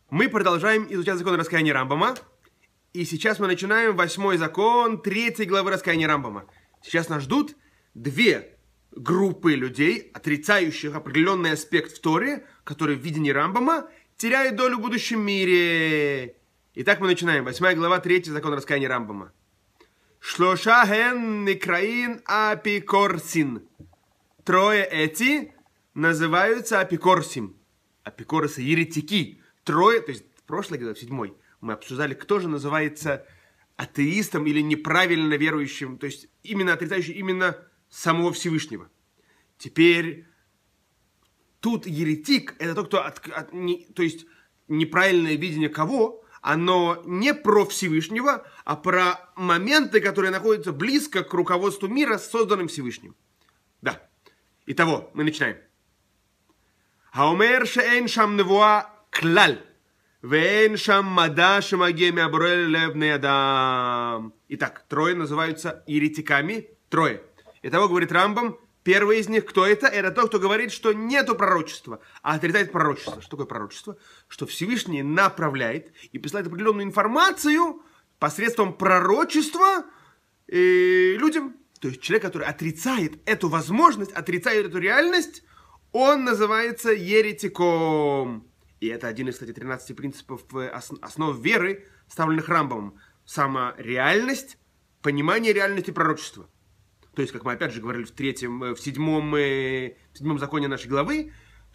Мы продолжаем изучать закон раскаяния Рамбама. И сейчас мы начинаем 8-й закон 3 главы раскаяния Рамбама. Сейчас нас ждут две группы людей, отрицающих определенный аспект в Торе, который в видении Рамбама теряет долю в будущем мире. Итак, мы начинаем. 8 глава 3 закон раскаяния Рамбама. Шлоша ген некраин апикорсин. Трое эти называются апикорсим. Апикорсы еретики. Трое, то есть в прошлой главе, в 7, мы обсуждали, кто же называется атеистом или неправильно верующим, то есть именно отрицающим именно самого Всевышнего. Теперь тут еретик – это тот, кто, то есть неправильное видение кого? Оно не про Всевышнего, а про моменты, которые находятся близко к руководству мира, созданным Всевышним. Да. Итого, мы начинаем. Хаумер шеэн шам невуа клаль. Вен шам мада шамаге миабурель левный адам. Итак, трое называются еретиками. Трое. Итого, говорит Рамбам, первый из них, кто это? Это тот, кто говорит, что нету пророчества, а отрицает пророчество. Что такое пророчество? Что Всевышний направляет и посылает определенную информацию посредством пророчества людям. То есть человек, который отрицает эту возможность, отрицает эту реальность, он называется еретиком. И это один из, кстати, 13 принципов основ веры, ставленных Рамбамом. Самореальность, понимание реальности пророчества. То есть, как мы опять же говорили в седьмом законе нашей главы,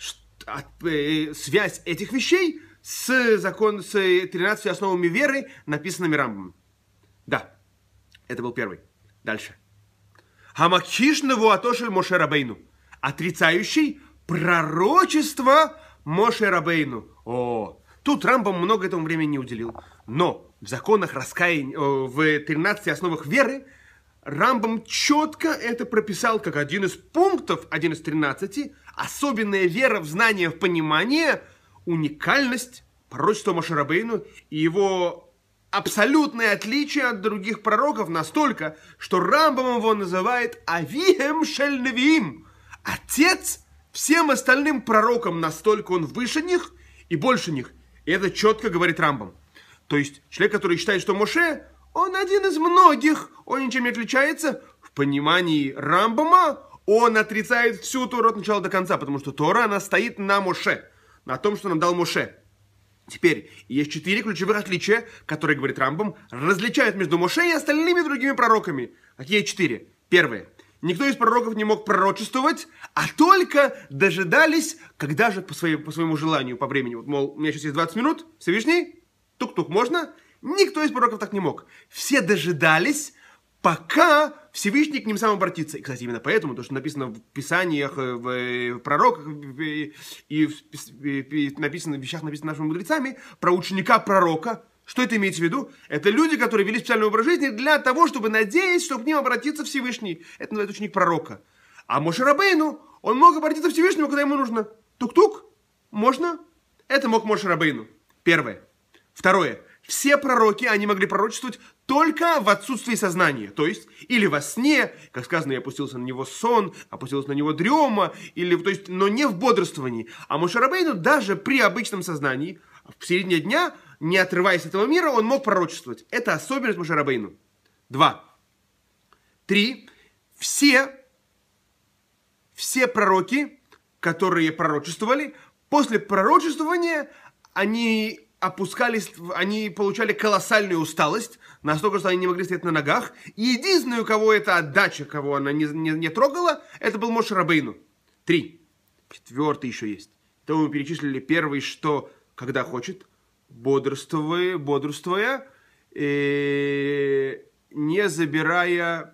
связь этих вещей с 13 основами веры, написанными Рамбамом. Да, это был первый. Дальше. Хамакхиш невуатошель Моше Рабейну. Отрицающий пророчество Моше Рабейну. Тут Рамбам много этому времени не уделил. Но в законах раскаяния, в 13 основах веры, Рамбам четко это прописал как один из пунктов, один из 13, особенная вера в знание, в понимание, уникальность пророчества Моше Рабейну и его абсолютное отличие от других пророков настолько, что Рамбам его называет Авием шель невиим, отец всем остальным пророкам, настолько он выше них и больше них. И это четко говорит Рамбам. То есть человек, который считает, что Моше, он один из многих, он ничем не отличается. В понимании Рамбама он отрицает всю Тору от начала до конца, потому что Тора, она стоит на Моше, на том, что нам дал Моше. Теперь есть 4 ключевых отличия, которые, говорит Рамбам, различают между Моше и остальными другими пророками. Какие 4? Первое. Никто из пророков не мог пророчествовать, а только дожидались, когда же по своему желанию, по времени. Вот, мол, у меня сейчас есть 20 минут, Всевышний, тук-тук, можно? Никто из пророков так не мог. Все дожидались, пока Всевышний к ним сам обратится. И, кстати, именно поэтому, то, что написано в Писаниях, в пророках и написано в вещах, написанных нашими мудрецами, про ученика пророка. Что это имеется в виду? Это люди, которые вели специальный образ жизни для того, чтобы надеяться, что к ним обратится Всевышний. Это называется ученик пророка. А Моше Рабейну, он мог обратиться к Всевышнему, когда ему нужно. Тук-тук, можно? Это мог Моше Рабейну. Первое. Второе. Все пророки, они могли пророчествовать только в отсутствии сознания. То есть, или во сне, как сказано, и опустился на него сон, опустилась на него дрема, то есть, но не в бодрствовании. А Моше Рабейну даже при обычном сознании, в середине дня, не отрываясь от этого мира, он мог пророчествовать. Это особенность Моше Рабейну. 2. 3. Все пророки, которые пророчествовали, после пророчествования они опускались, они получали колоссальную усталость, настолько, что они не могли стоять на ногах. И единственный, у кого эта отдача, кого она не трогала, это был Моше Рабейну. 3. 4 еще есть. То мы перечислили первый, что когда хочет, бодрствуя, не забирая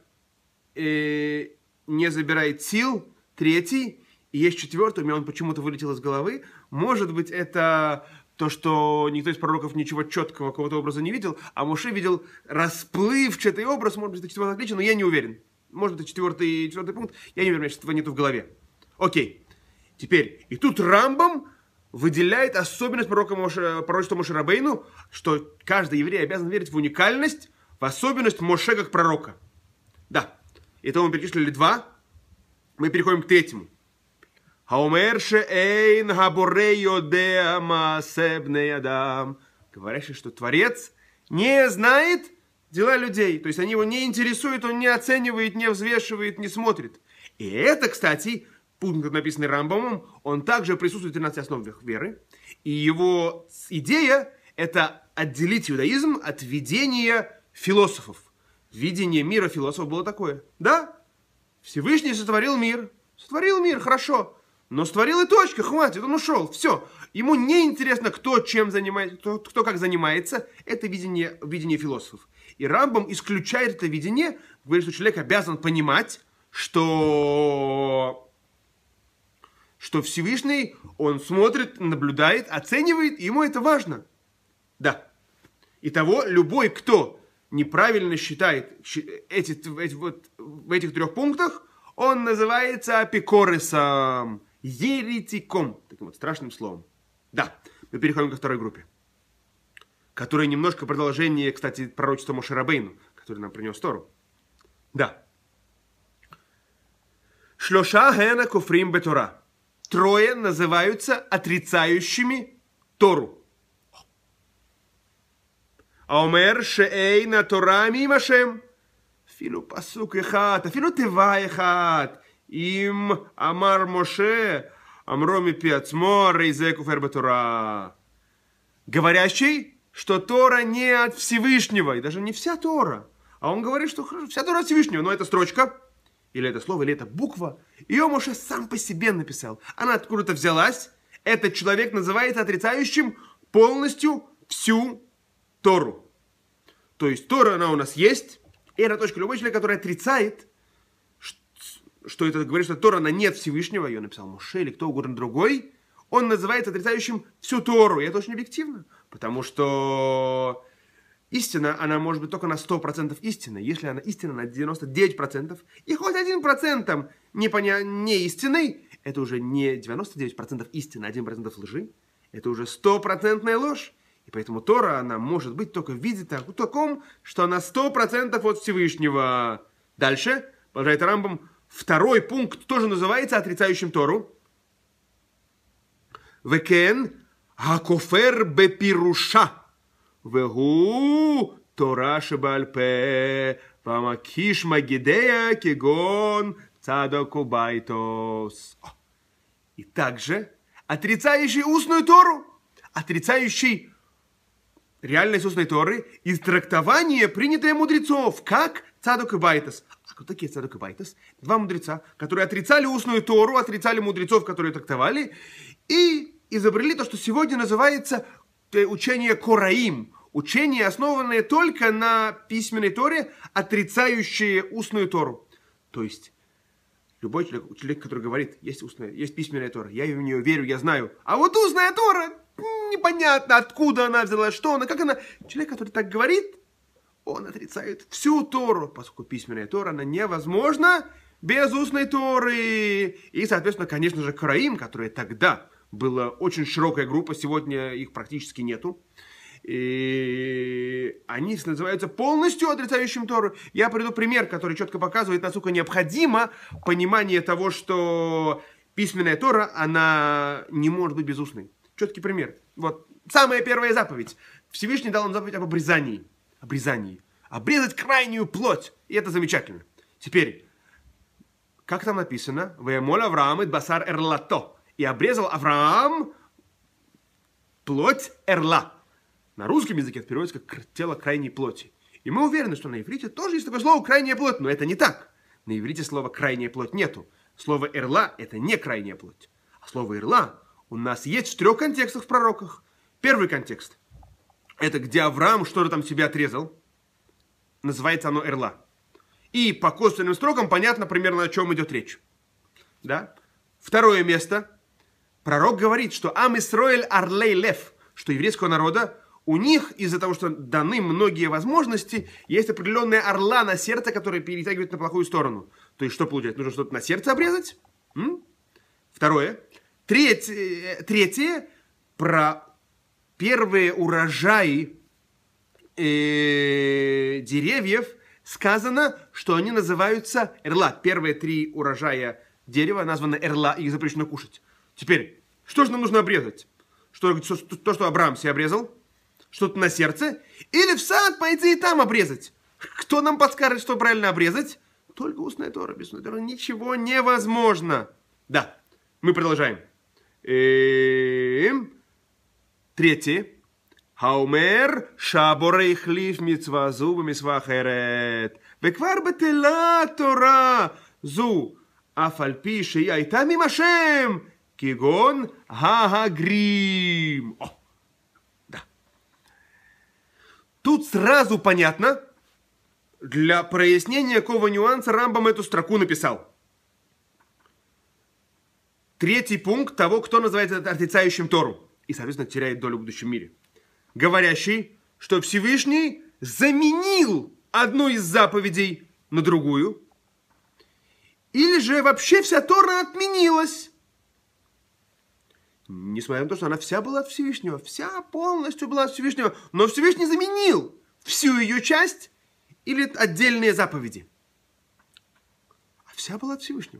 сил. 3. И есть 4, у меня он почему-то вылетел из головы. Может быть, это то, что никто из пророков ничего четкого, какого-то образа не видел, а Моше видел расплывчатый образ, может быть, это 4 отличие, но я не уверен. Может, это 4 пункт, я не уверен, у меня этого нету в голове. Окей. Теперь, и тут Рамбам выделяет особенность пророчества Моше Рабейну, что каждый еврей обязан верить в уникальность, в особенность Моше как пророка. Да. Итого мы перечислили 2. Мы переходим к 3. Хаумер шеэйн габоре йодеа маасе бней адам. Говорящий, что Творец не знает дела людей. То есть они его не интересуют, он не оценивает, не взвешивает, не смотрит. И это, кстати, пункт, написанный Рамбамом, он также присутствует в 13 основах веры. И его идея – это отделить иудаизм от видения философов. Видение мира философов было такое. Да, Всевышний сотворил мир, хорошо. Но створил и точка, хватит, он ушел, все. Ему не интересно, кто чем занимается, кто как занимается. Это видение философов. И Рамбам исключает это видение, говорит, что человек обязан понимать, что Всевышний, он смотрит, наблюдает, оценивает, и ему это важно. Да. Итого, любой, кто неправильно считает в этих 3 пунктах, он называется апикоресом. Еретиком, таким вот страшным словом. Да, мы переходим ко второй группе, которая немножко продолжение, кстати, пророчества Моше Рабейну, который нам принес Тору. Да. Шлоша гена куфрим бетора. 3 называются отрицающими Тору. Аомер шеэйна Тора мимашем. Филу пасук эхат, филу тева эхат. Им амар Моше, амроми пиацмо, рейзе куфер бетора. Говорящий, что Тора не от Всевышнего, и даже не вся Тора. А он говорит, что вся Тора от Всевышнего, но это строчка, или это слово, или это буква. Ее Моше сам по себе написал. Она откуда-то взялась. Этот человек называется отрицающим полностью всю Тору. То есть Тора, она у нас есть, и это точка. Любой человек, который отрицает, что это говорит, что Тора, она нет Всевышнего, ее написал Моше или кто угодно другой, он называется отрицающим всю Тору. И это очень объективно, потому что истина, она может быть только на 100% истина. Если она истина на 99%, и хоть 1% не истиной, это уже не 99% истины, 1% лжи, это уже 100% ложь. И поэтому Тора, она может быть только в виде таком, что она 100% от Всевышнего. Дальше, продолжает Рамбам, 2 пункт тоже называется отрицающим Тору. Векен хакофер бепируша. Вегу Тора шебальпе. Вамакиш магидея кегон цадоку байтос. И также отрицающий устную Тору, отрицающий реальность устной Торы из трактования, принятое мудрецов, как Цадок и Байтос. А кто такие Цадок и Байтос? 2 мудреца, которые отрицали устную Тору, отрицали мудрецов, которые трактовали, и изобрели то, что сегодня называется учение Кораим. Учение, основанное только на письменной Торе, отрицающее устную Тору. То есть любой человек, который говорит, есть письменная Тора, я в нее верю, я знаю, а вот устная Тора, непонятно, откуда она взялась, что она, как она. Человек, который так говорит, он отрицает всю Тору, поскольку письменная Тора, она невозможна без устной Торы. И, соответственно, конечно же, Кораим, которая тогда была очень широкая группа, сегодня их практически нету. И они называются полностью отрицающим Тору. Я приведу пример, который четко показывает, насколько необходимо понимание того, что письменная Тора, она не может быть безустной. Четкий пример. Вот самая первая заповедь. Всевышний дал нам заповедь об обрезании. Обрезать крайнюю плоть. И это замечательно. Теперь, как там написано? «Ваэмоль Авраам эт басар эрлато». И обрезал Авраам плоть эрла. На русском языке это переводится как тело крайней плоти. И мы уверены, что на иврите тоже есть такое слово «крайняя плоть». Но это не так. На иврите слова «крайняя плоть» нету. Слово «эрла» — это не крайняя плоть. А слово «эрла» у нас есть в 3 контекстах в пророках. Первый контекст — это где Авраам что-то там себе отрезал. Называется оно «эрла». И по косвенным строкам понятно примерно, о чем идет речь. Да? Второе место. Пророк говорит, что «Ам Исроэль арлей лев», что еврейского народа, у них, из-за того, что даны многие возможности, есть определенная орла на сердце, которая перетягивает на плохую сторону. То есть, что получается? Нужно что-то на сердце обрезать? Второе. Третье. Про первые урожаи деревьев сказано, что они называются эрла. Первые 3 урожая дерево названо Эрла, и их запрещено кушать. Теперь, что же нам нужно обрезать? То, что Авраам себе обрезал? Что-то на сердце? Или в сад пойти и там обрезать? Кто нам подскажет, что правильно обрезать? Только устная Тора, без устной Торы ничего невозможно. Да, мы продолжаем. Третье. Хаумер шаборей хлиф мицва зу б'мицва ахерет. Веквар бетела Тора зу. אף על פי שהיא הייתה ממשם, כגון הגרים. О, да. Тут сразу понятно, для прояснения какого нюанса Рамбам эту строку написал. Третий пункт того, кто называется отрицающим Тору и, соответственно, теряет долю в будущем мире. Говорящий, что Всевышний заменил одну из заповедей на другую, или же вообще вся Тора отменилась. Несмотря на то, что она вся была от Всевышнего, вся полностью была от Всевышнего, но Всевышний заменил всю ее часть или отдельные заповеди. А вся была от Всевышнего.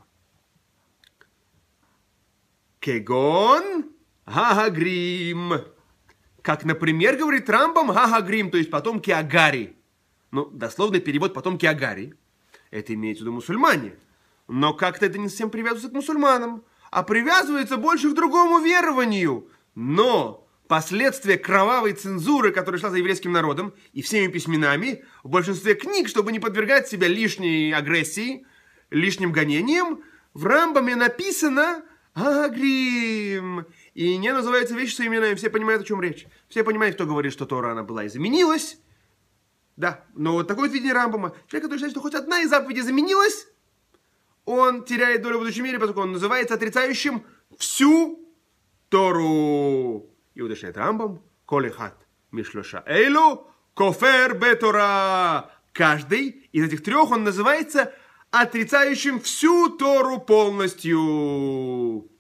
Кегон Гагагрим. Как, например, говорит Рамбам, Гагагрим, то есть потомки Агари. Ну, дословный перевод потомки Агари. Это имеется в виду мусульмане. Но как-то это не совсем привязывается к мусульманам, а привязывается больше к другому верованию. Но последствия кровавой цензуры, которая шла за еврейским народом и всеми письменами, в большинстве книг, чтобы не подвергать себя лишней агрессии, лишним гонениям, в Рамбаме написано Агрим. И не называются вещи своими именами. Все понимают, о чем речь. Все понимают, кто говорит, что Тора она была и заменилась. Да, но вот такое видение Рамбама. Человек, который считает, что хоть одна из заповедей заменилась, он теряет долю в будущем мире, поскольку он называется отрицающим всю Тору. И уточняет Рамбам, колехат мишлоша эйлу кофер бетора. Каждый из этих трех он называется отрицающим всю Тору полностью.